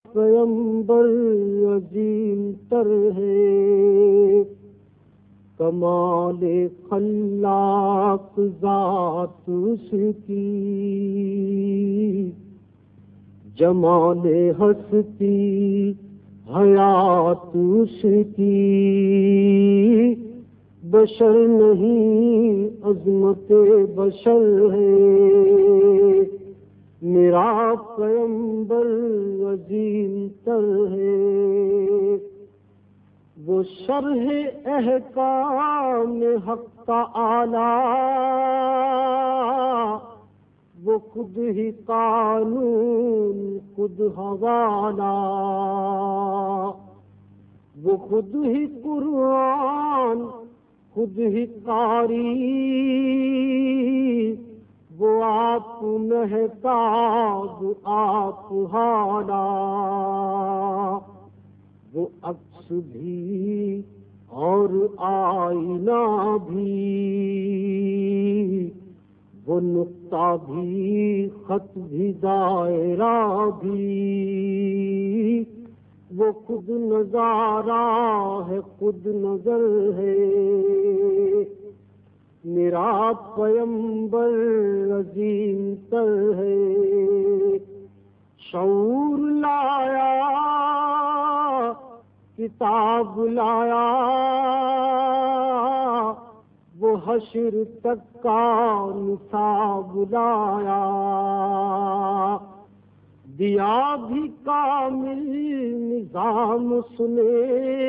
پیمبر عظیم تر ہے، کمال خلاق ذات اس کی، جمال ہستی حیات اس کی، بشر نہیں عظمت بشر ہے، میرا پیمبر عظیم تر ہے۔ وہ شرح احکام حق تعالی، وہ خود ہی قانون خود حوالہ، وہ خود ہی قرآن خود ہی قاری، وہ آپ مہتاب آپ حالا، وہ عکس بھی اور آئینہ بھی، وہ نقطہ بھی خط بھی دائرہ بھی، وہ خود نظارہ ہے خود نظر ہے، میرا پیمبر عظیم تر ہے۔ شعور لایا کتاب لایا، وہ حشر تک کا نصاب لایا، دیا بھی کامل نظام سنے،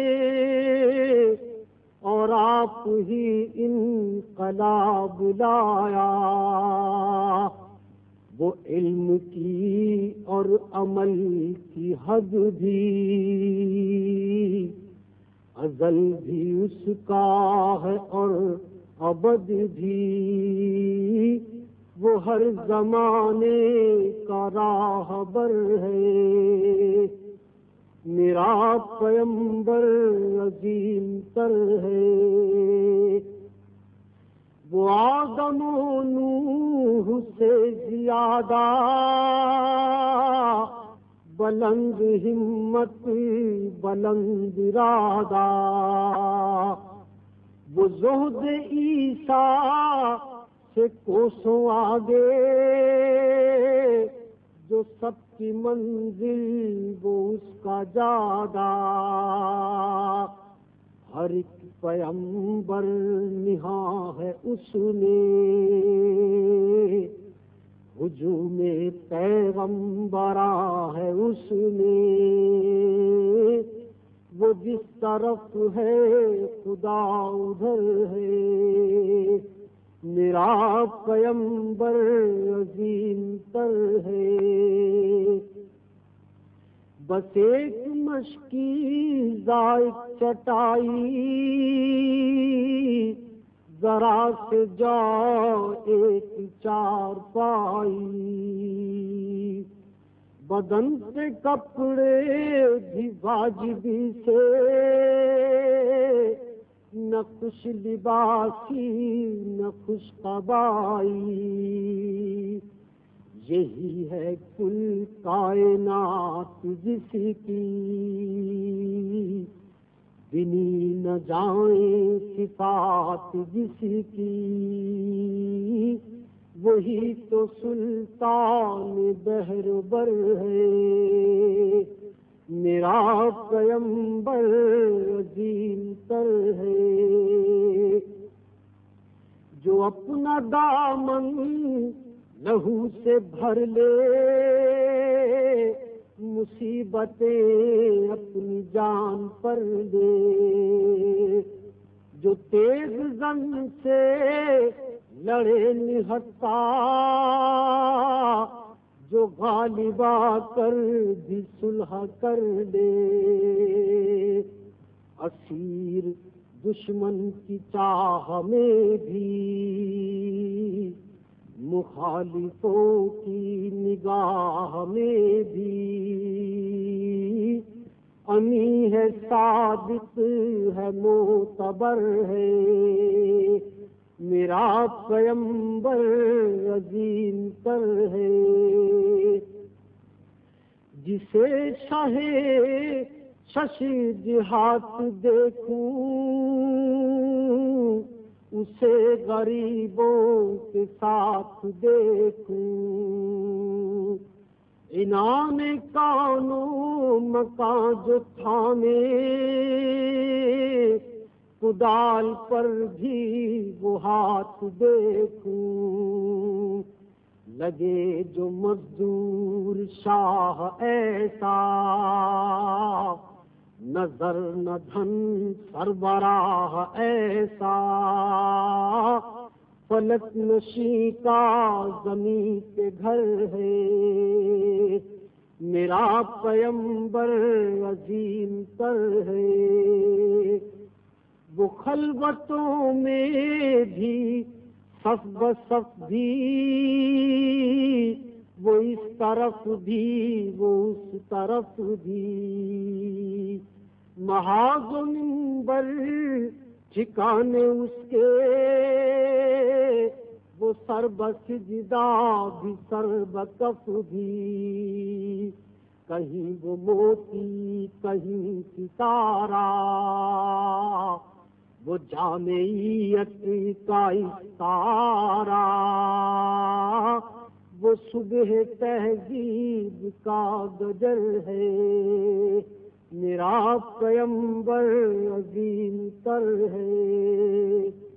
اور آپ ہی انقلاب لایا، وہ علم کی اور عمل کی حد بھی ازل بھی اس کا ہے اور ابد بھی، وہ ہر زمانے کا راہبر ہے، میرا پیمبر عظیم تر ہے۔ وہ آدم و نوح سے زیادہ بلند ہمت بلند ارادہ، وہ زہد عیسیٰ سے کوسوں آگے، جو سب کی منزل وہ اس کا جادہ، ہر ایک پیمبر نہاں ہے اس میں، ہجوم پیغمبراں ہے اس میں، وہ جس طرف ہے خدا ادھر ہے، میرا پیمبر عظیم تر ہے۔ بس ایک مشکی ذائق چٹائی، ذرا سے جاؤ ایک چار پائی، بدن سے کپڑے بھی واجبی سے، نہ خوش لباسی نہ خوش قبائی، یہی ہے کل کائنات جس کی، بنی نہ جائیں صفات جس کی، وہی تو سلطان بحر بر ہے، میرا پیمبر عظیم تر ہے، جو اپنا دامن لہو سے بھر لے، مصیبتیں اپنی جان پر لے، جو تیز زن سے لڑے نہتا، جو غالب آ کر بھی صلح کر لے، اسیر دشمن کی چاہ میں بھی، مخالفوں کی نگاہ میں بھی، امی ہے صادق ہے معتبر ہے، میرا پیمبر عظیم تر ہے، جسے شاہ ششی جہات دیکھوں اسے غریبوں کے ساتھ دیکھوں، عنان کانوں مکان جو تھامے کدال پر بھی وہ ہاتھ دیکھوں، لگے جو مزدور شاہ ایسا نظر نہ دھن سربراہ ایسا، فلک نشی کا زمین پہ گھر ہے میرا پیمبر عظیم تر ہے، وہ خلوتوں میں بھی صف بصف بھی، وہ اس طرف بھی وہ اس طرف بھی، محاذ و منبر ٹھکانے اس کے، وہ سر بسجدہ بھی سر بکف بھی، کہیں وہ موتی کہیں ستارہ، وہ جامعیت کا استارہ، وہ صبح تہذیب کا گجر ہے میرا پیمبر عظیم تر ہے۔